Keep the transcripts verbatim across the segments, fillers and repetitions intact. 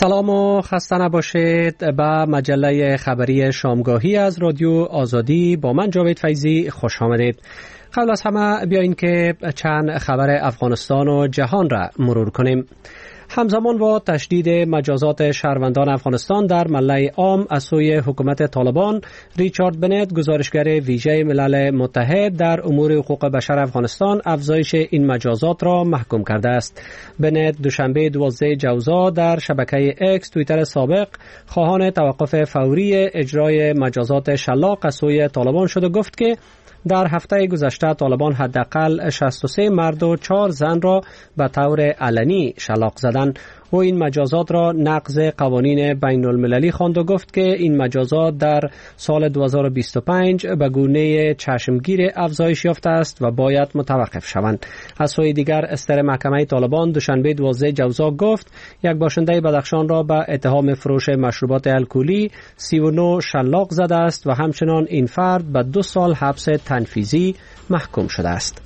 سلام و خسته نباشید. به مجله خبری شامگاهی از رادیو آزادی با من جاوید فیضی خوش آمدید. قبل از همه بیایید که چند خبر افغانستان و جهان را مرور کنیم. همزمان با تشدید مجازات شهروندان افغانستان در ملأ عام از سوی حکومت طالبان، ریچارد بنت، گزارشگر ویژه ملل متحد در امور حقوق بشر افغانستان، افزایش این مجازات را محکوم کرده است. بنت دوشنبه دوازده جوزا در شبکه اکس توییتر سابق خواهان توقف فوری اجرای مجازات شلاق از سوی طالبان شد و گفت که در هفته گذشته طالبان حداقل شصت و سه مرد و چهار زن را به طور علنی شلاق زدند. و این مجازات را نقض قوانین بین المللی خواند و گفت که این مجازات در سال دو هزار و بیست و پنج به گونه چشمگیر افزایش یافته است و باید متوقف شوند. از سوی دیگر استر محکمه طالبان دوشنبه دوازده جوزا گفت یک باشنده بدخشان را به اتهام فروش مشروبات الکلی سی و نه شلاق زده است و همچنان این فرد به دو سال حبس تنفیذی محکوم شده است.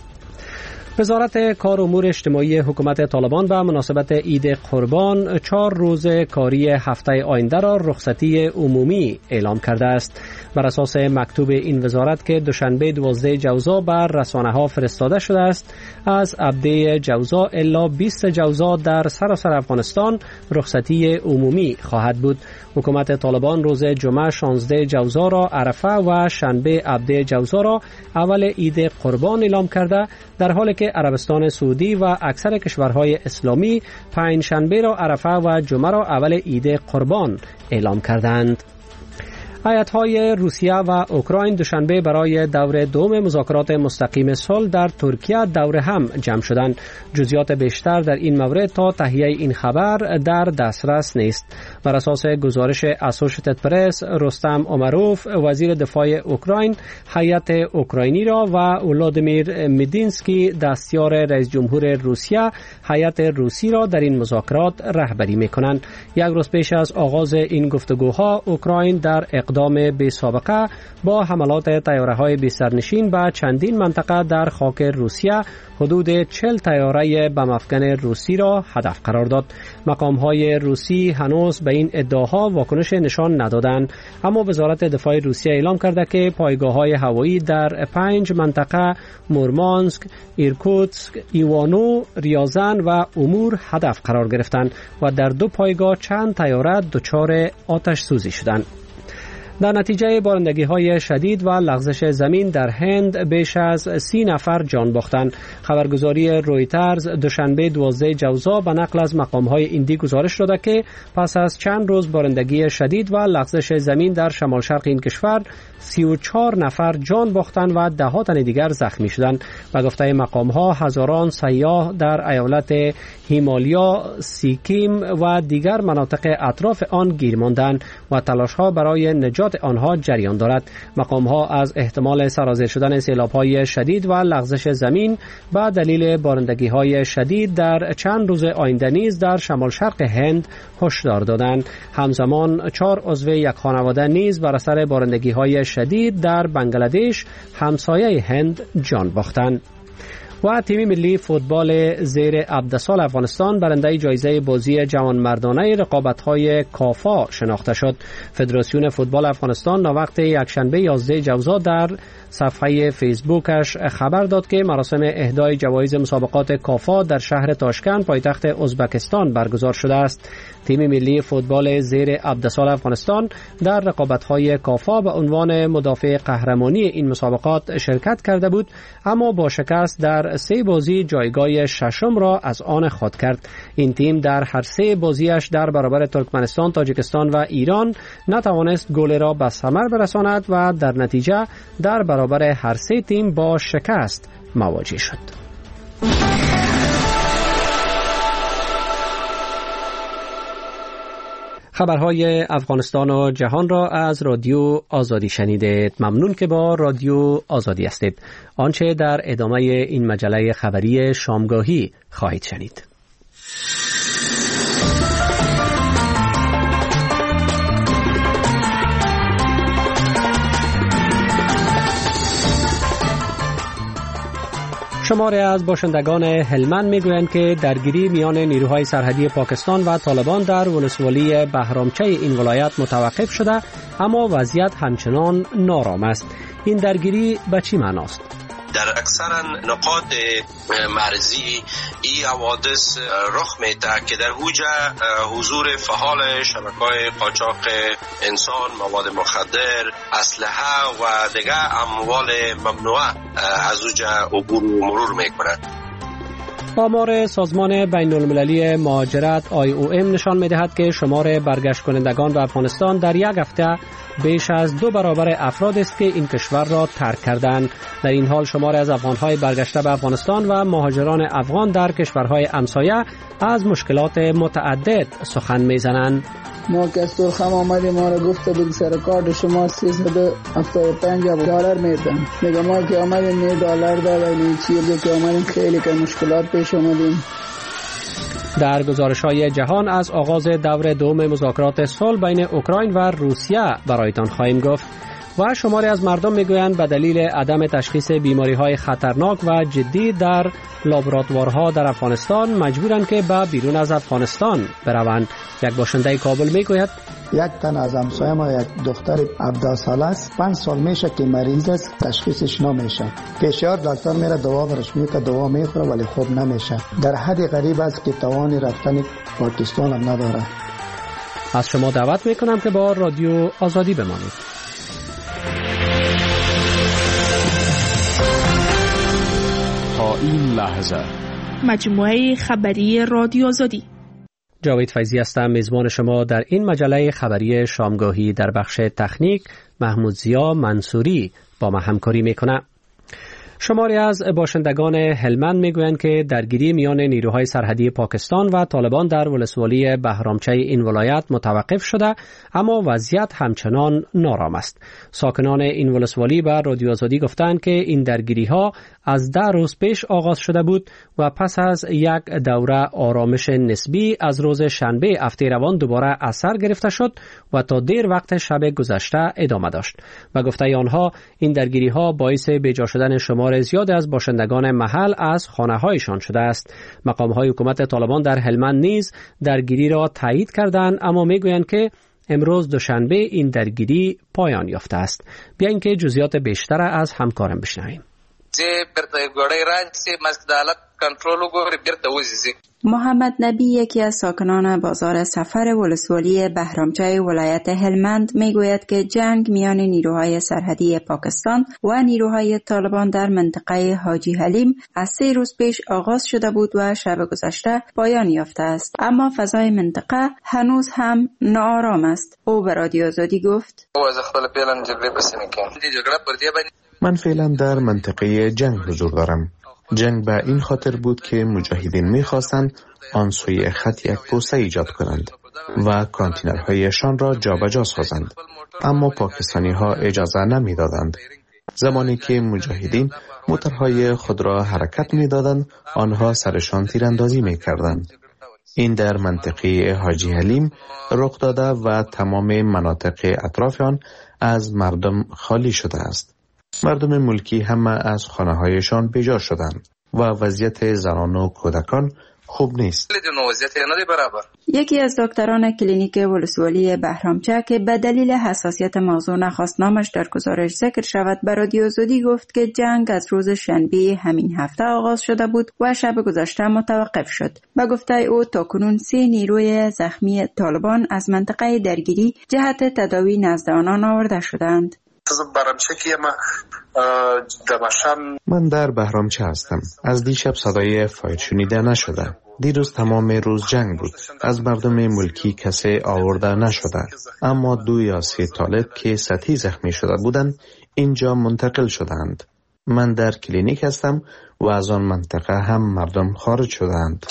وزارت کار امور اجتماعی حکومت طالبان به مناسبت عید قربان چهار روز کاری هفته آینده را رخصتی عمومی اعلام کرده است. بر اساس مکتوب این وزارت که دوشنبه دوازده جوزا بر رسانه‌ها فرستاده شده است، از هفده جوزا الا بیست جوزا در سراسر افغانستان رخصتی عمومی خواهد بود. حکومت طالبان روز جمعه شانزده جوزا را عرفه و شنبه هفده جوزا را اول عید قربان اعلام کرده، در حالی که عربستان سعودی و اکثر کشورهای اسلامی پنج شنبه را عرفه و جمعه را اول عید قربان اعلام کردند. هیئت‌های روسیه و اوکراین دوشنبه برای دور دوم مذاکرات مستقیم صلح در ترکیه دور هم جمع شدند. جزئیات بیشتر در این مورد تا تهیه این خبر در دسترس نیست. بر اساس گزارش اسوشیتد پرس، رستم امروف، وزیر دفاع اوکراین، هیئت اوکراینی را و ولادیمیر مدینسکی، دستیار رئیس جمهور روسیه، هیئت روسی را در این مذاکرات رهبری می‌کنند. یک روز پیش از آغاز این گفتگوها، اوکراین در اقدام بی سابقه با حملات طیاره‌های بی سرنشین به چندین منطقه در خاک روسیه حدود چهل طیاره بم افکن روسی را هدف قرار داد. مقام‌های روسی هنوز به این ادعاها واکنش نشان ندادند، اما وزارت دفاع روسیه اعلام کرده که پایگاه‌های هوایی در پنج منطقه مورمانسک، ایرکوتسک، ایوانو، ریازن و امور هدف قرار گرفتند و در دو پایگاه چند طیاره دچار آتش سوزی شدند. در نتیجه بارندگی‌های شدید و لغزش زمین در هند بیش از سی نفر جان باختند. خبرگزاری رویترز دوشنبه دوازده جوزا به نقل از مقام‌های هندی گزارش داده که پس از چند روز بارندگی شدید و لغزش زمین در شمال شرق این کشور سی و چهار نفر جان باختند و ده ها تن دیگر زخمی شدند. به گفته مقام‌ها هزاران سیاح در ایالت هیمالیا، سیکیم و دیگر مناطق اطراف آن گیر ماندند و تلاش‌ها برای نجات آنها جریان دارد. مقام‌ها از احتمال سرازیر شدن سیلاب‌های شدید و لغزش زمین به دلیل بارندگی‌های شدید در چند روز آینده نیز در شمال شرق هند هشدار دادند. همزمان چهار عضو یک خانواده نیز بر اثر بارندگی‌های شدید در بنگلادش همسایه هند جان باختند. و تیم ملی فوتبال زیر هفده سال افغانستان برنده جایزه بازی جوانمردانه رقابت‌های کافا شناخته شد. فدراسیون فوتبال افغانستان ناوقت یکشنبه یازده جوزا در صفحه فیسبوکش خبر داد که مراسم اهدای جوایز مسابقات کافا در شهر تاشکند پایتخت ازبکستان برگزار شده است. تیم ملی فوتبال زیر هفده سال افغانستان در رقابت‌های کافا به عنوان مدافع قهرمانی این مسابقات شرکت کرده بود، اما با شکست در سه بازی جایگاه ششم را از آن خود کرد. این تیم در هر سه بازیش در برابر ترکمنستان، تاجیکستان و ایران نتوانست گل را به ثمر برساند و در نتیجه در برابر هر سه تیم با شکست مواجه شد. خبرهای افغانستان و جهان را از رادیو آزادی شنیدید. ممنون که با رادیو آزادی هستید. آنچه در ادامه این مجله خبری شامگاهی خواهید شنید. شماری از باشندگان هلمند میگویند که درگیری میان نیروهای سرحدی پاکستان و طالبان در ولسوالی بهرامچه این ولایت متوقف شده، اما وضعیت همچنان نارام است. این درگیری به چی معناست؟ در اکثر نقاط مرزی این حوادث رخ میده که در اوج حضور فعال شبکه‌های قاچاق انسان، مواد مخدر، اسلحه و دیگر اموال ممنوعه از اوج عبور و مرور میکنند. آمار سازمان بین المللی مهاجرت آی او ام نشان می‌دهد که شمار برگشت کنندگان به افغانستان در یک هفته بیش از دو برابر افراد است که این کشور را ترک کردند. در این حال شمار از افغان‌های برگشته به افغانستان و مهاجران افغان در کشورهای همسایه از مشکلات متعدد سخن می‌زنند. ما که از ترخم آمدیم ما را گفته بود سر کارت شما سیصد و هفتاد و پنج دلار میدن. دیگه ما که آمدیم نه دلار دادیم، چیزی که آمدیم خیلی که مشکلات پیش آمدیم. در گزارش‌های جهان از آغاز دور دوم مذاکرات صلح بین اوکراین و روسیه برایتان خواهیم گفت. و شماری از مردم میگویند به دلیل عدم تشخیص بیماری‌های خطرناک و جدی در لابراتوارها در افغانستان مجبورند که به بیرون از افغانستان بروند. یک باشنده کابل میگوید یک تن از همسایه ما یک دختر هفده ساله است، پنج سال میشه که مریض است، تشخیصش نمیشه. پیشیار دکتر میره دوا برش میده، دوا میخوره ولی خوب نمیشه. در حد غریب است که توان رفتن پاکستان هم نداره. از شما دعوت میکنم که با رادیو آزادی بمانید. تا این لحظه مجموعه خبری رادیو آزادی. جاوید فیضی هستم، میزبان شما در این مجله خبری شامگاهی. در بخش تکنیک محمود ضیا منصوری با ما همکاری میکنه. شماری از باشندگان هلمند میگویند که درگیری میان نیروهای سرحدی پاکستان و طالبان در ولسوالی بهرامچه این ولایت متوقف شده، اما وضعیت همچنان نارام است. ساکنان این ولسوالی به رادیو آزادی گفتند که این درگیری ها از ده روز پیش آغاز شده بود و پس از یک دوره آرامش نسبی از روز شنبه هفته روان دوباره اثر گرفته شد و تا دیر وقت شب گذشته ادامه داشت. و گفته آنها این درگیری ها باعث بیجا شدن شمار زیاد از باشندگان محل از خانه هایشان شده است. مقام های حکومت طالبان در هلمند نیز درگیری را تایید کردند، اما میگویند که امروز دوشنبه این درگیری پایان یافته است. بیاین که جزئیات بیشتر از همکارم بشنویم. محمد نبی یکی از ساکنان بازار سفر ولسوالی بهرامچه ولایت هلمند میگوید که جنگ میان نیروهای سرحدی پاکستان و نیروهای طالبان در منطقه حاجی حلیم از سه روز پیش آغاز شده بود و شب گذشته پایان یافته است، اما فضای منطقه هنوز هم ناآرام است. او به رادیو آزادی گفت: من فعلا در منطقه جنگ حضور دارم. جنگ به این خاطر بود که مجاهدین می‌خواستند آن سوی خط یک پوسته ایجاد کنند و کانتینرهایشان را جابجا سازند، اما پاکستانی ها اجازه نمی‌دادند. زمانی که مجاهدین موتورهای خود را حرکت می‌دادند، آنها سرشان تیراندازی می‌کردند. این در منطقه حاجی حلیم رخ داده و تمام مناطق اطراف آن از مردم خالی شده است. مردم ملکی همه از خانه‌هایشان بیجا شدند و وضعیت زنان و کودکان خوب نیست. یکی از دکتران کلینیک ولسوالی بهرامچه که به دلیل حساسیت موضوع نخواست نامش در گزارش ذکر شود به رادیو آزادی گفت که جنگ از روز شنبه همین هفته آغاز شده بود و شب گذشته متوقف شد. به گفته او تاکنون سه نیروی زخمی طالبان از منطقه درگیری جهت تداوی نزد آنان آورده شدند. من در بهرامچه هستم. از دیشب صدای فایر شنیده نشده. دیروز تمام روز جنگ بود. از مردم ملکی کسی آورده نشده، اما دو یا سه طالب که سطحی زخمی شده بودند اینجا منتقل شدند. من در کلینیک هستم و از آن منطقه هم مردم خارج شدند.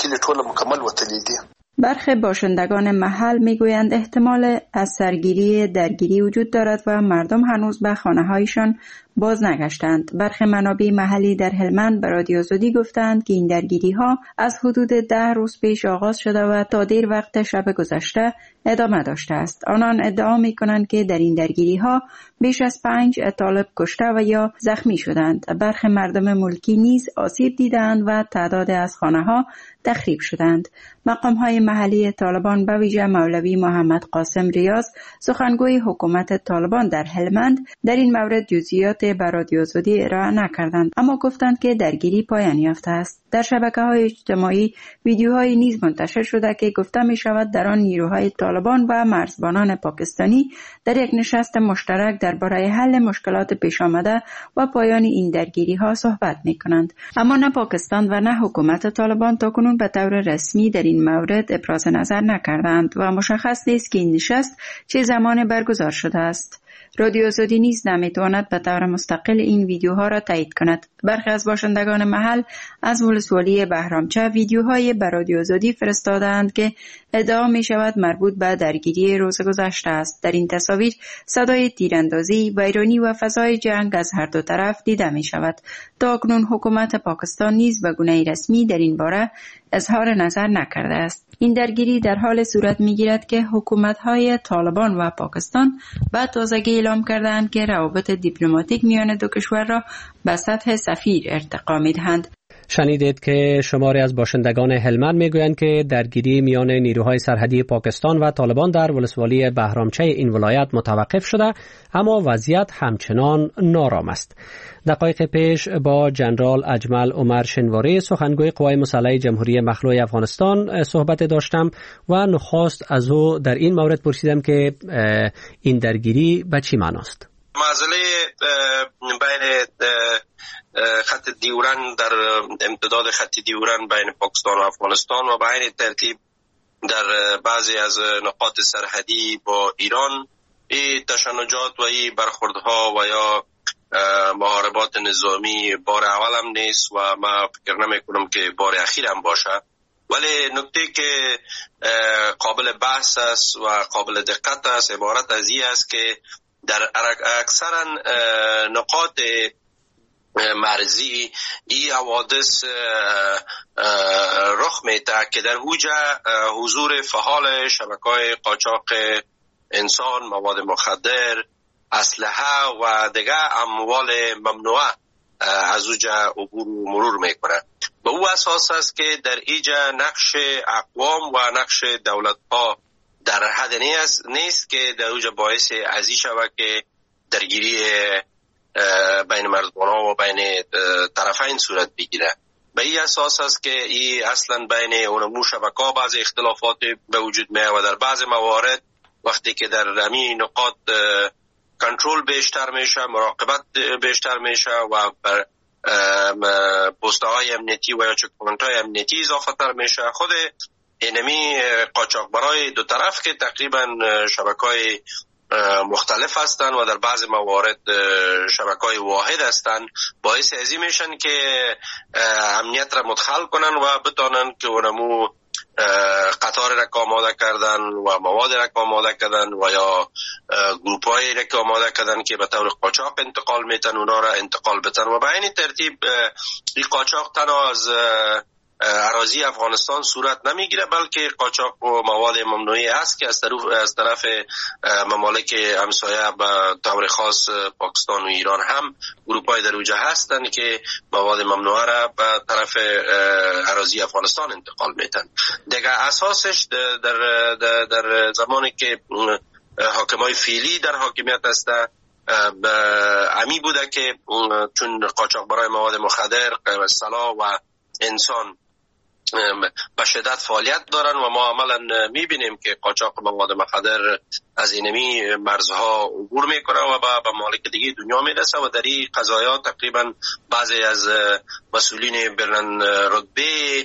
برخی باشندگان محل میگویند احتمال از سرگیری درگیری وجود دارد و مردم هنوز به خانه‌هایشان باز نگشتند. برخی منابع محلی در هلمند به رادیو آزادی گفتند که این درگیری ها از حدود ده روز پیش آغاز شده و تا دیر وقت شب گذشته ادامه داشته است. آنان ادعا می کنند که در این درگیری ها بیش از پنج طالب کشته و یا زخمی شدند. برخی مردم ملکی نیز آسیب دیدند و تعداد از خانه ها تخریب شدند. مقام های محلی طالبان به ویژه مولوی محمد قاسم ریاض سخنگوی حکومت طالبان در هلمند در این مورد جزئیات به رادیو آزادی ارائه نکردند، اما گفتند که درگیری پایان یافته است. در شبکه‌های اجتماعی ویدیوهایی نیز منتشر شده که گفته می شود در آن نیروهای طالبان و مرزبانان پاکستانی در یک نشست مشترک درباره حل مشکلات پیش آمده و پایان این درگیری ها صحبت می کنند. اما نه پاکستان و نه حکومت طالبان تاکنون به طور رسمی در این مورد ابراز نظر نکردند و مشخص نیست که این نشست چه زمان برگزار شده است. رادیو آزادی نیز نمیتواند به طور مستقل این ویدیوها را تایید کند. برخی از باشندگان محل از ولسوالی بهرامچه ویدیوهای به رادیو آزادی فرستادند که ادعا می شود مربوط به درگیری روز گذشته است. در این تصاویر صدای تیراندازی، ویرانی و فضای جنگ از هر دو طرف دیده می شود. تا اکنون حکومت پاکستان نیز به گونه رسمی در این باره اظهار نظر نکرده است. این درگیری در حال صورت می گیرد که حکومت‌های طالبان و پاکستان به تازگی اعلام کردند که روابط دیپلماتیک میان دو کشور را به سطح سفیر ارتقا می دهند. شنیدید که شماری از باشندگان هلمند میگویند که درگیری میان نیروهای سرحدی پاکستان و طالبان در ولسوالی بهرامچه این ولایت متوقف شده، اما وضعیت همچنان نارام است. دقایق پیش با جنرال اجمل عمر شنواری سخنگوی قوای مسلحه جمهوری مخلوع افغانستان صحبت داشتم و نخست از او در این مورد پرسیدم که این درگیری به چی معناست؟ معضله بین خط دیورن در امتداد خط دیورن بین پاکستان و افغانستان و به این ترتیب در بعضی از نقاط سرحدی با ایران این تشنجات و این برخوردها و یا محاربات نظامی بار اول هم نیست و ما فکر نمی کنم که بار اخیر هم باشه، ولی نکته که قابل بحث است و قابل دقت است عبارت از این است که در اکثرا نقاط مرزی این حوادث رخ میده که در اوجه حضور فعال شبکه‌های قاچاق انسان، مواد مخدر، اسلحه و دیگر اموال ممنوعه از اوجه عبور و مرور میکنه. به او اساس است که در ایجا نقش اقوام و نقش دولت‌ها در حد نیست که در اوجه باعث ازی شود که درگیری بین مرزبان‌ها و بین طرفین صورت بگیره. به این اساس است که این اصلا بین اونمو شبکه‌ها بعض اختلافات به وجود میاد و در بعض موارد وقتی که در همین نقاط کنترل بیشتر میشه، مراقبت بیشتر میشه و بر پست‌های امنیتی و یا چک‌پوینت‌های امنیتی اضافه تر میشه، خود اینمی قاچاقبرای دو طرف که تقریبا شبکه‌های مختلف هستند و در بعض موارد شبکه‌های واحد هستند، باعث ازی میشن که امنیت را مدخل کنن و بتانن که اونمو قطار را آماده کردن و مواد را آماده کردن و یا گروپ‌های را آماده کردن که به طور قاچاق انتقال میتن اونا را انتقال بتن و به این ترتیب این قاچاق تنها از اراضی افغانستان صورت نمیگیره بلکه قاچاق و مواد ممنوعی است که از طرف از طرف ممالک همسایه به طور خاص پاکستان و ایران هم گروپ‌های در اوجه هستند که مواد ممنوعه را به طرف اراضی افغانستان انتقال میتن. دیگه اساسش در در, در زمانی که حاکمای فعلی در حاکمیت هست امی بوده که چون قاچاق برای مواد مخدر، سلاح و انسان به شدت فعالیت دارن و ما عملا میبینیم که قاچاق مواد مخدر از اینمی مرزها عبور میکنه و به ممالک دیگه دنیا میرسه و در این قضایا تقریبا بعضی از مسئولین بلند رتبه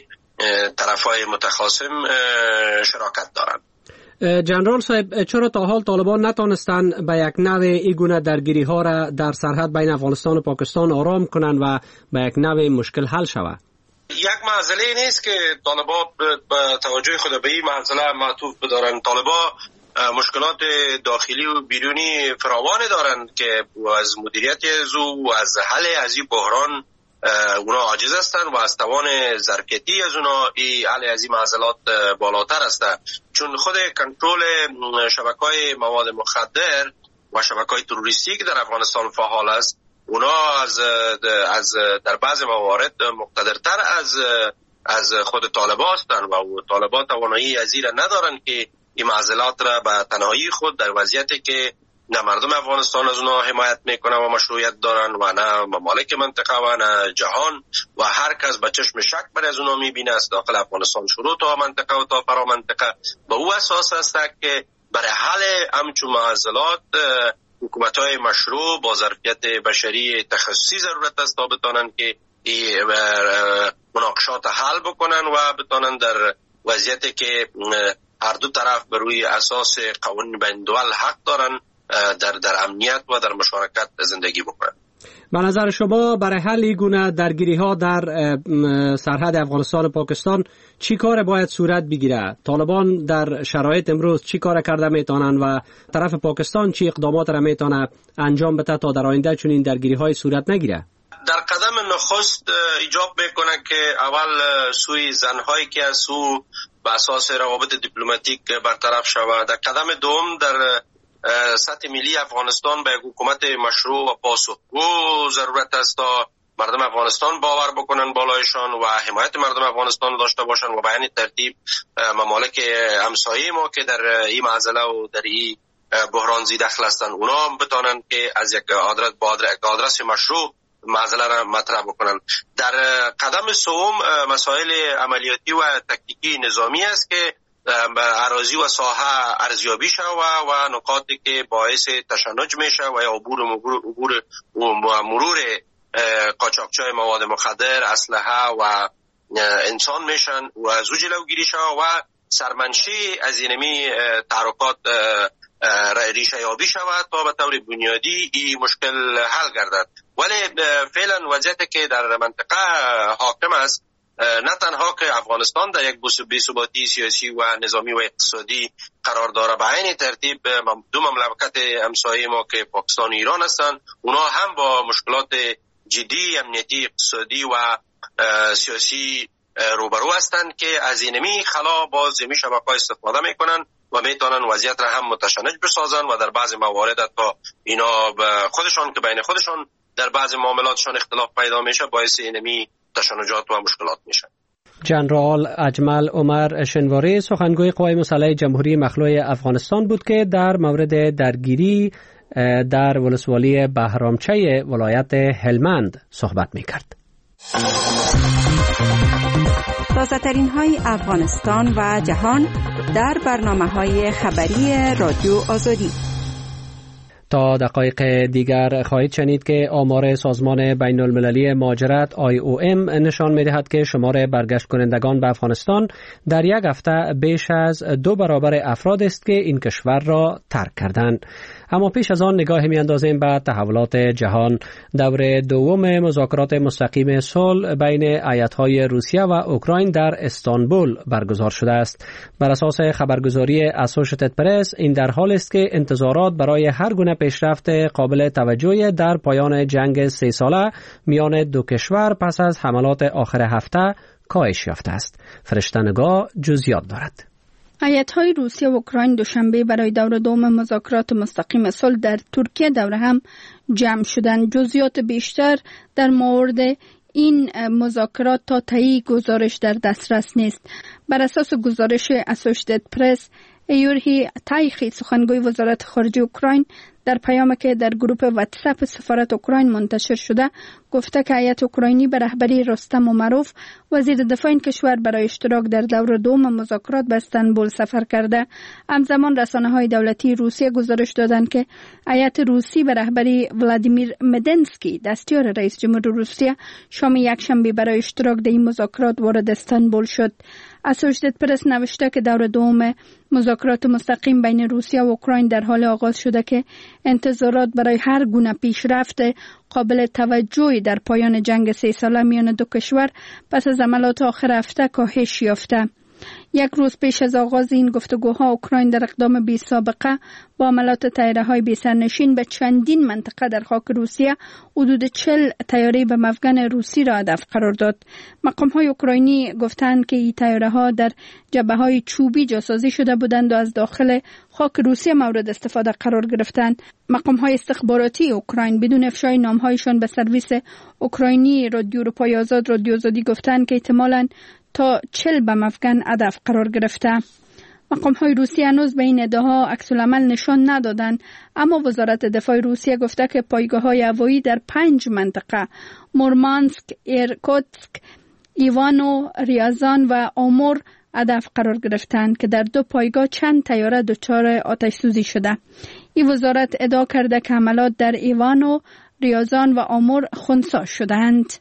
طرفای متخاصم شراکت دارن. جنرال صاحب، چرا تا حال طالبان نتانستن به یک نوع این گونه درگیری ها را در سرحد بین افغانستان و پاکستان آرام کنند و به یک نوع مشکل حل شود؟ یک معضله نیست که طالبان به توجه خود به این معضله معطوف بدارن. طالبان مشکلات داخلی و بیرونی فراوان دارند که از مدیریت ازو و از حل از این بحران اونا عاجز هستند و از توان ظرفیتی از اونا ای علی از این معضلات بالاتر است، چون خود کنترل شبکه‌های مواد مخدر و شبکه‌های تروریستی که در افغانستان فعال است، اونا از از در بعض موارد مقتدرتر از از خود طالبان هستند و طالبان توانایی از این ندارند که این معضلات را به تنهایی خود در وضعیتی که نه مردم افغانستان از اونا حمایت میکنن و مشروعیت دارن و نه ممالک منطقه و نه جهان و هر کس به چشم شک بر از اونا میبینه است داخل افغانستان شروع تا منطقه و تا فرا منطقه به او اساس است که برای حل همچون معضلات حکومت‌های مشروع با ظرفیت بشری تخصصی ضرورت است تا بتانند که این مناقشات حل بکنن و بتانن در وضعیتی که هر دو طرف بر روی اساس قوانین بین الدول حق دارن در در امنیت و در مشارکت زندگی بکنن. به نظر شما برای حل این گونه درگیری‌ها در سرحد افغانستان و پاکستان چی کار باید صورت بگیره؟ طالبان در شرایط امروز چی کار کرده میتونن و طرف پاکستان چی اقدامات را میتونه انجام بده تا در آینده چون این درگیری‌های صورت نگیره؟ در قدم نخست ایجاب میکنه که اول سوی زنهایی که از سو به اساس روابط دیپلماتیک برطرف شود. در قدم دوم در سطح ملی افغانستان به حکومت مشروع و پاسخگو ضرورت است تا مردم افغانستان باور بکنن بالایشان و حمایت مردم افغانستان داشته باشن و به این ترتیب ممالک همسایه ما که در این معضله و در این بحران زیر دخل هستند اونا هم بتانن که از یک آدرس با آدرس مشروع معضله را مطرح بکنن. در قدم سوم مسائل عملیاتی و تکتیکی نظامی است که اراضی و ساحه ارزیابی شود و نقاطی که باعث تشنج میشه و یا عبور عبور و مرور قاچاقچی‌های مواد مخدر، اسلحه و انسان میشن و از او جلوگیری شود و سرمنشی از اینمی تحرکات ریشه یابی شود تا به طور بنیادی این مشکل حل گردد. ولی فعلا وضعیتی که در منطقه حاکم است نه تنها که افغانستان در یک بی‌ثباتی سیاسی و نظامی و اقتصادی قرار داره، به عین ترتیب دو مملکت همسایه ما که پاکستان و ایران هستند اونا هم با مشکلات جدی امنیتی، اقتصادی و سیاسی روبرو هستند که از اینمی خلا باز می شبکه‌ها استفاده میکنن و میتونن وضعیت را هم متشنج بسازن و در بعض موارد تا اینا خودشان که بین خودشان در بعض معاملاتشان اختلاف پیدا میشه باعث اینمی تشنجات و مشکلات میشه. جنرال اجمل عمر شنواری سخنگوی قوای مسلح جمهوری مخلوع افغانستان بود که در مورد درگیری در ولسوالی بهرامچه ولایت هلمند صحبت میکرد. تازه ترین های افغانستان و جهان در برنامه های خبری رادیو آزادی. تا دقایق دیگر خواهید شنید که آمار سازمان بین المللی مهاجرت آی او ام نشان می‌دهد که شمار برگشت کنندگان به افغانستان در یک هفته بیش از دو برابر افراد است که این کشور را ترک کردند. اما پیش از آن نگاه می‌اندازیم به تحولات جهان. دور دوم مذاکرات مستقیم صلح بین ایالت‌های روسیه و اوکراین در استانبول برگزار شده است. بر اساس خبرگزاری اسوشییتد پرس این در حال است که انتظارات برای هر گونه پیشرفت قابل توجهی در پایان جنگ سه ساله میان دو کشور پس از حملات آخر هفته کاهش یافته است. فرشته‌نگاه جزئیات دارد. ایالت‌های روسیه و اوکراین دوشنبه برای دور دوم مذاکرات مستقیم صلح در ترکیه دور هم جمع شدند. جزئیات بیشتر در مورد این مذاکرات تا تایی گزارش در دسترس نیست. بر اساس گزارش اسوشییتد پرس، یوری تایخی سخنگوی وزارت خارجه اوکراین در پیامی که در گروه واتساپ سفارت اوکراین منتشر شده گفته که هیئت اوکراینی به رهبری رستم امروف وزیر دفاع این کشور برای اشتراک در دور دوم مذاکرات به استانبول سفر کرده. همزمان رسانه‌های دولتی روسیه گزارش دادند که هیئت روسی به رهبری ولادیمیر مدنسکی دستیار رئیس جمهور روسیه شام یکشنبه برای اشتراک در این مذاکرات وارد استانبول شد. اسوشییتد پرس نوشته که دور دوم مذاکرات مستقیم بین روسیه و اوکراین در حال آغاز شده که انتظارات برای هر گونه پیشرفت قابل توجهی در پایان جنگ سه ساله میان دو کشور پس از حملات آخر هفته کاهش یافته. یک روز پیش از آغاز این گفتگوها اوکراین در اقدام بی سابقه با حملات طیاره‌های بی سرنشین به چندین منطقه در خاک روسیه حدود چهل طیاره به مفگن روسی را هدف قرار داد. مقام‌های اوکراینی گفتند که این طیاره‌ها در جبهه‌های چوبی جاسازی شده بودند و از داخل خاک روسیه مورد استفاده قرار گرفتند. مقام‌های استخباراتی اوکراین بدون افشای نام‌هایشان به سرویس اوکراینی رادیو اروپای آزاد رادیو آزادی گفتند که احتمالاً تا چهل به مفگن هدف قرار گرفته. مقام‌های روسیه هنوز به این ادعاها عکس‌العمل نشان ندادند، اما وزارت دفاع روسیه گفته که پایگاه‌های هوایی در پنج منطقه مورمانسک، ایرکوتسک، ایوانو، ریازان و آمور هدف قرار گرفتند که در دو پایگاه چند طیاره دچار آتش سوزی شده. این وزارت ادعا کرده که حملات در ایوانو، ریازان و آمور خنثی شدند.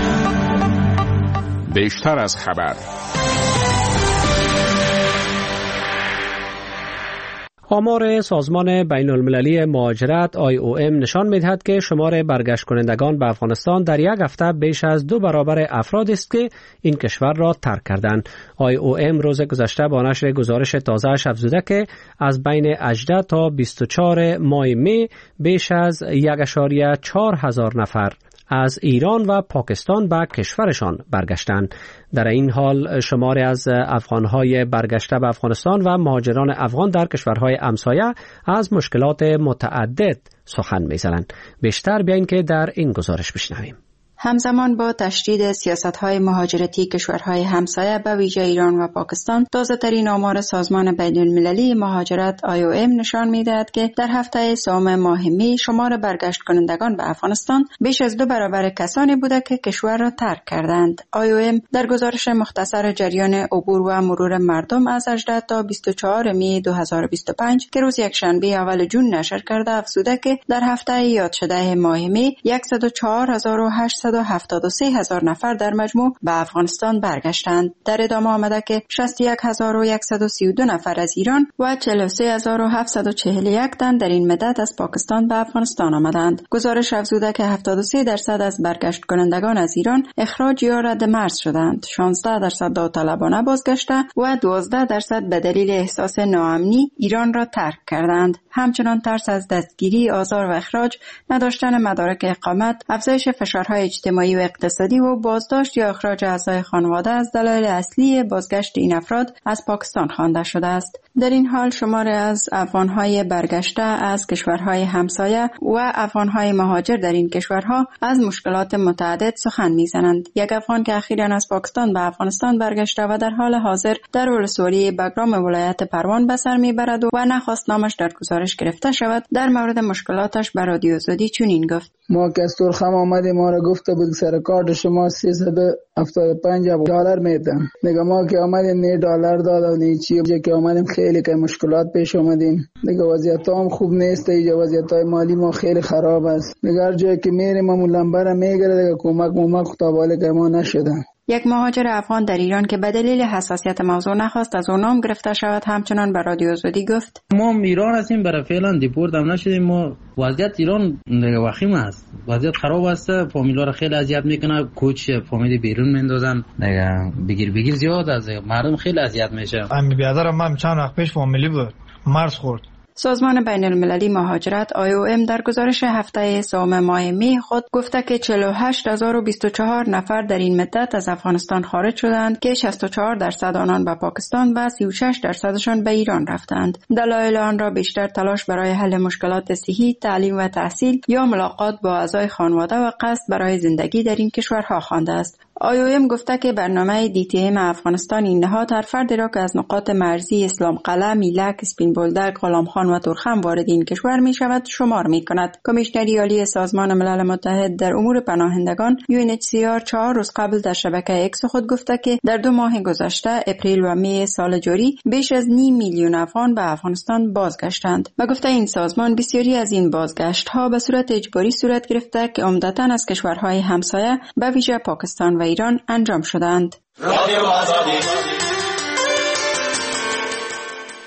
بیشتر از خبر. آمار سازمان بین المللی مهاجرت آی او ام نشان می‌دهد که شمار برگشت کنندگان به افغانستان در یک هفته بیش از دو برابر افراد است که این کشور را ترک کردند. آی او ام روز گذشته با نشر گزارش تازه‌اش افزوده که از بین هجده تا بیست و چهار ماه می بیش از یک و چهار هزار نفر از ایران و پاکستان به کشورشان برگشتند. در این حال شماری از افغان‌های برگشته به افغانستان و مهاجران افغان در کشورهای همسایه از مشکلات متعدد سخن می‌زنند. بیشتر بیاین که در این گزارش بشنویم. همزمان با تشدید سیاست‌های مهاجرتی کشورهای همسایه به ویژه ایران و پاکستان، تازه‌ترین آمار سازمان بین‌المللی مهاجرت آی او ام نشان می‌دهد که در هفته سوم ماه می شمار برگشت کنندگان به افغانستان بیش از دو برابر کسانی بوده که کشور را ترک کردند. آی او ام در گزارش مختصر جریان عبور و مرور مردم از هجده تا بیست و چهار می دو هزار و بیست و پنج که روز یکشنبه اول جون نشر کرده افزوده که در هفته یاد شده ماه می صد و چهار هزار و هشتصد و هفتاد و سه هزار نفر در مجموع به افغانستان برگشتند. در ادامه آمده که شصت و یک هزار و صد و سی و دو نفر از ایران و چهل و سه هزار و هفتصد و چهل و یک تن در این مدت از پاکستان به افغانستان آمدند. گزارش افزوده که هفتاد و سه درصد از برگشت کنندگان از ایران اخراج یا رد مرز شدند، شانزده درصد داوطلبانه بازگشته و دوازده درصد به دلیل احساس ناامنی ایران را ترک کردند. همچنان ترس از دستگیری، آزار و اخراج، نداشتن مدارک اقامت، افزایش فشارهای اجتماعی و اقتصادی و بازداشت یا اخراج اعضای خانواده از دلایل اصلی بازگشت این افراد از پاکستان خوانده شده است. در این حال شماری از افغان‌های برگشته از کشورهای همسایه و افغان‌های مهاجر در این کشورها از مشکلات متعدد سخن می‌زنند. یک افغان که اخیراً از پاکستان به افغانستان برگشته و در حال حاضر در ولسوالی بگرام ولایت پروان به سر می‌برد و نخواست نامش در گزارش گرفته شود، در مورد مشکلاتش به رادیو آزادی چنین گفت: ما که از ترخم آمدیم ما را گفته بود سر کارت شما سیصد و هفتاد و پنج دلار میدن. دیگه ما که آمدیم نه دلار داد و نه چی که آمدیم خیلی که مشکلات پیش آمدیم. دیگه وضعیت هم خوب نیست، اینجا وضعیت های مالی ما خیلی خراب است. دیگه هر جایی که میریم ما لنبر میگیره دیگه کمک ممک تا بالا که ما نشدن. یک مهاجر افغان در ایران که به دلیل حساسیت موضوع نخواست از اون نام گرفته شود همچنان به رادیو آزادی گفت: ما ایران هستیم، برای فعلا دیپورت هم نشدیم. ما وضعیت ایران وخیم است، وضعیت خراب است، فامیلا را خیلی اذیت میکنه، کوچ فامیلی بیرون میندازن، دیگه بگیر بگیر زیاد از مردم خیلی اذیت میشه. امی بیادرم من چند وقت پیش فامیلی بود مرز خورد. سازمان بین المللی مهاجرت آی او ام در گزارش هفته سوم ماه می خود گفته که چهل و هشت هزار و بیست و چهار نفر در این مدت از افغانستان خارج شدند که شصت و چهار درصد آنان به پاکستان و سی و شش درصدشان به ایران رفتند. دلایل آن را بیشتر تلاش برای حل مشکلات صحی، تعلیم و تحصیل یا ملاقات با اعضای خانواده و قصد برای زندگی در این کشورها خوانده است. آی او ام گفته که برنامه دی تی ام افغانستان این نهاد هر فردی را که از نقاط مرزی اسلام قلعه، میلک، اسپین بولدک، غلام خان و ترخم وارد این کشور می شود شمار می کند. کمیشنری عالی سازمان ملل متحد در امور پناهندگان یو ان اچ سی آر چهار روز قبل در شبکه اکس خود گفته که در دو ماه گذشته اپریل و می سال جاری بیش از نیم میلیون افغان به افغانستان بازگشتند و گفته این سازمان بسیاری از این بازگشت ها به صورت اجباری صورت گرفته که عمدتاً از کشورهای همسایه به ویژه پاکستان و ایران انجام شدند.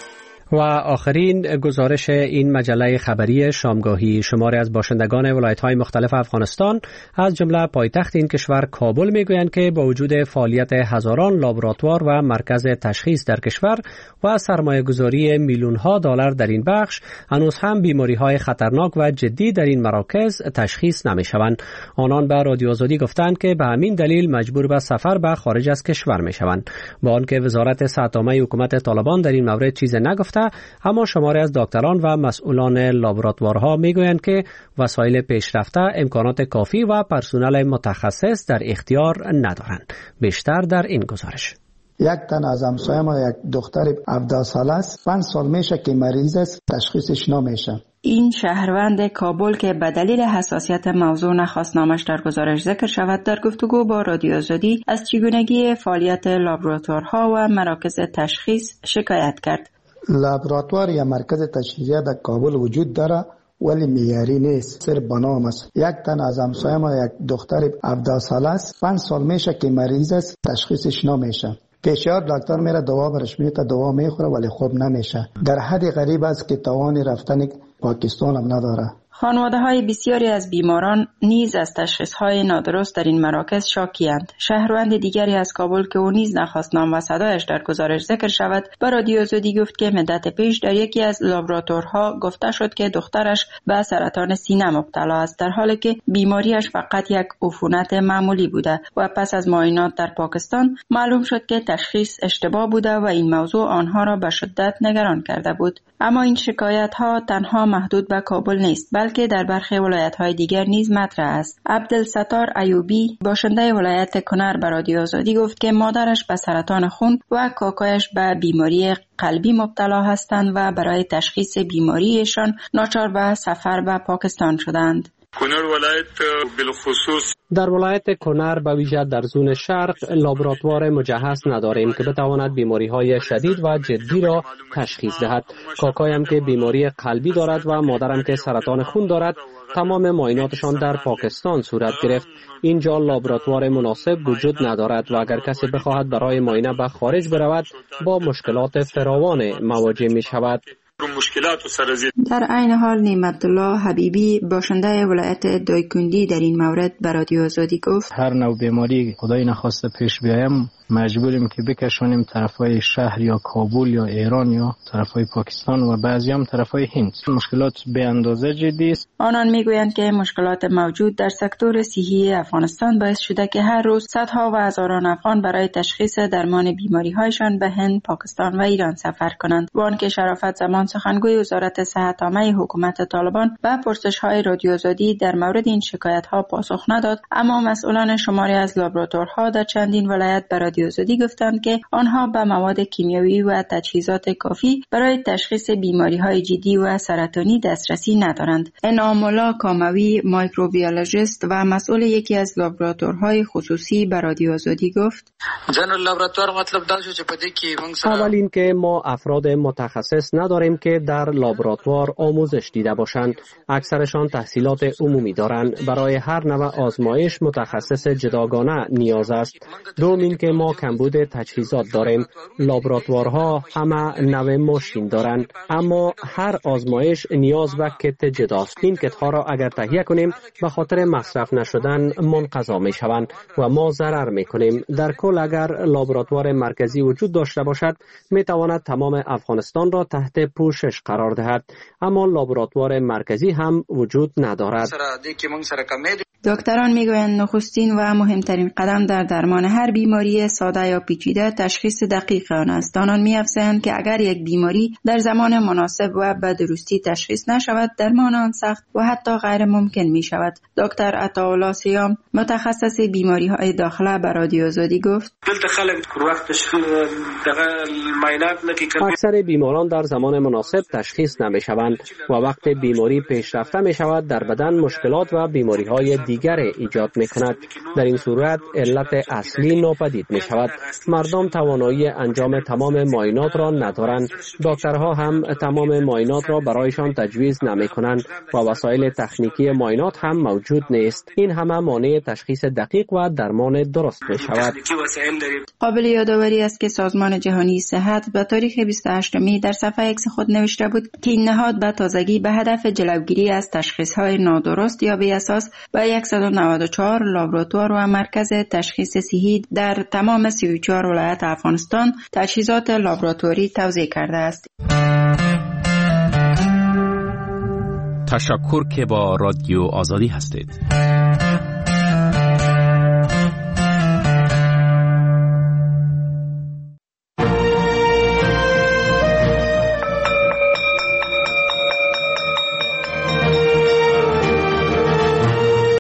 و آخرین گزارش این مجله خبری شامگاهی، شماری از باشندگان ولایت‌های مختلف افغانستان از جمله پایتخت این کشور کابل میگویند که با وجود فعالیت هزاران لابراتوار و مرکز تشخیص در کشور و سرمایه‌گذاری میلیون‌ها دلار در این بخش، هنوز هم بیماری‌های خطرناک و جدی در این مراکز تشخیص نمی‌شوند. آنان به رادیو آزادی گفتند که به همین دلیل مجبور به سفر به خارج از کشور می‌شوند. با آنکه وزارت صحت‌عامه حکومت طالبان در این مورد چیزی نگفته، اما شماری از دکتران و مسئولان لابراتوارها میگویند که وسایل پیشرفته، امکانات کافی و پرسنل متخصص در اختیار ندارند. بیشتر در این گزارش. یک تن از همسایه ما، یک دختر هفده ساله است، پنج سال میشه که مریض است، تشخیصش نمیشه. این شهروند کابل که به دلیل حساسیت موضوع نخواست نامش در گزارش ذکر شود، در گفتگو با رادیو آزادی از چگونگی فعالیت لابراتوارها و مراکز تشخیص شکایت کرد. لابراتوار یا مرکز تشخیصی در کابل وجود داره ولی معیاری نیست، صرف به نام است. یک تن از همسایه ما، یک دختر هفده ساله است، پنج سال میشه که مریض است، تشخیصش نمیشه. پیشیار دکتر میره دوا برش میده، دوا میخوره ولی خوب نمیشه. در حد غریب است که توان رفتن پاکستان هم نداره. خانواده های بسیاری از بیماران نیز از تشخیص های نادرست در این مراکز شاکی‌اند. شهروند دیگری از کابل که او نیز نخواست نام و صدایش در گزارش ذکر شود، با رادیو آزادی گفت که مدت پیش در یکی از لابراتوارها گفته شد که دخترش به سرطان سینه مبتلا است، در حالی که بیماریش فقط یک عفونت معمولی بوده و پس از معاینات در پاکستان معلوم شد که تشخیص اشتباه بوده و این موضوع آنها را به شدت نگران کرده بود. اما این شکایت ها تنها محدود به کابل نیست، بلکه در برخی ولایت‌های دیگر نیز مطرح است. عبدالستار ایوبی، باشنده ولایت کنر، به رادیو آزادی گفت که مادرش به سرطان خون و کاکایش به بیماری قلبی مبتلا هستند و برای تشخیص بیماریشان ناچار به سفر به پاکستان شدند. کنر ولایت بالخصوص در ولایت کنر به ویژه در زون شرق لابراتوار مجهز نداریم که بتواند بیماری‌های شدید و جدی را تشخیص دهد. کاکایم که بیماری قلبی دارد و مادرم که سرطان خون دارد، تمام معایناتشان در پاکستان صورت گرفت. اینجا لابراتوار مناسب وجود ندارد و اگر کسی بخواهد برای معاینه به خارج برود با مشکلات فراوان مواجه می شود. در عین حال نعمت الله حبیبی، باشنده ولایت دایکندی، در این مورد به رادیو آزادی گفت هر نوع بیماری خدای نخواسته پیش بیایم مجبوریم که بکشونیم طرفای شهر یا کابل یا ایران یا طرفای پاکستان و بعضی هم طرفای هند. مشکلات به اندازه جدی است. آنان میگویند که مشکلات موجود در سکتور صحی افغانستان باعث شده که هر روز صدها و هزاران افغان برای تشخیص درمان بیماری‌هایشان به هند، پاکستان و ایران سفر کنند. وان که شرافت زمان، سخنگوی وزارت صحت‌عامه حکومت طالبان، به پرسش‌های رادیو آزادی در مورد این شکایت‌ها پاسخ نداد، اما مسئولان شماری از لابراتوارها در چندین ولایت به رادیو آزادی گفتند که آنها به مواد کیمیایی و تجهیزات کافی برای تشخیص بیماری‌های جدی و سرطانی دسترسی ندارند. انعام الله کاموی، مایکروبیولوژیست و مسئول یکی از لابراتوارهای خصوصی به رادیو آزادی گفت: جنرال لابراتوار مطلب دا شو چې په دې کې موږ سره اول این که ما افراد متخصص نداریم که در لابراتوار آموزش دیده باشند. اکثرشان تحصیلات عمومی دارند. برای هر نوع آزمایش متخصص جداگانه نیاز است. دوم این که ما کمبود تجهیزات داریم. لابراتوارها همه نوع ماشین دارند، اما هر آزمایش نیاز به کت جداست. این کت ها را اگر تهیه کنیم به خاطر مصرف نشدن منقضا می شوند و ما ضرر می کنیم. در کل اگر لابراتوار مرکزی وجود داشته باشد می تواند تمام افغانستان را تحت پوشش قرار دهد، اما لابراتوار مرکزی هم وجود ندارد. دکتران میگویند نخستین و مهمترین قدم در درمان هر بیماری ساده یا پیچیده تشخیص دقیق آن است. آنان می‌افزایند که اگر یک بیماری در زمان مناسب و به درستی تشخیص نشود، درمان آن سخت و حتی غیر ممکن می شود. دکتر عطاالله سیام، متخصص بیماری‌های داخله، به رادیو آزادی گفت: اکثر بیماران در زمان مناسب تشخیص نمی‌شوند و وقت بیماری پیشرفته می‌شود در بدن مشکلات و بیماری‌های دیگر ایجاد می‌کند. در این صورت علت اصلی ناپدید می‌شود. مردم توانایی انجام تمام معاینات را ندارند. دکترها هم تمام معاینات را برایشان تجویز نمی‌کنند و وسایل تکنیکی معاینات هم موجود نیست. این همه مانع تشخیص دقیق و درمان درست می‌شود. قابل یادآوری است که سازمان جهانی صحت به تاریخ بیست و هشت می در صفحه ایکس خود خود نوشته بود که این نهاد به تازگی به هدف جلوگیری از تشخیص‌های نادرست یا بی اساس به صد و نود و چهار لابراتوار و مرکز تشخیص صحی در تمام سی و چهار ولایت افغانستان تجهیزات لابراتوری توزیع کرده است. تشکر که با رادیو آزادی هستید.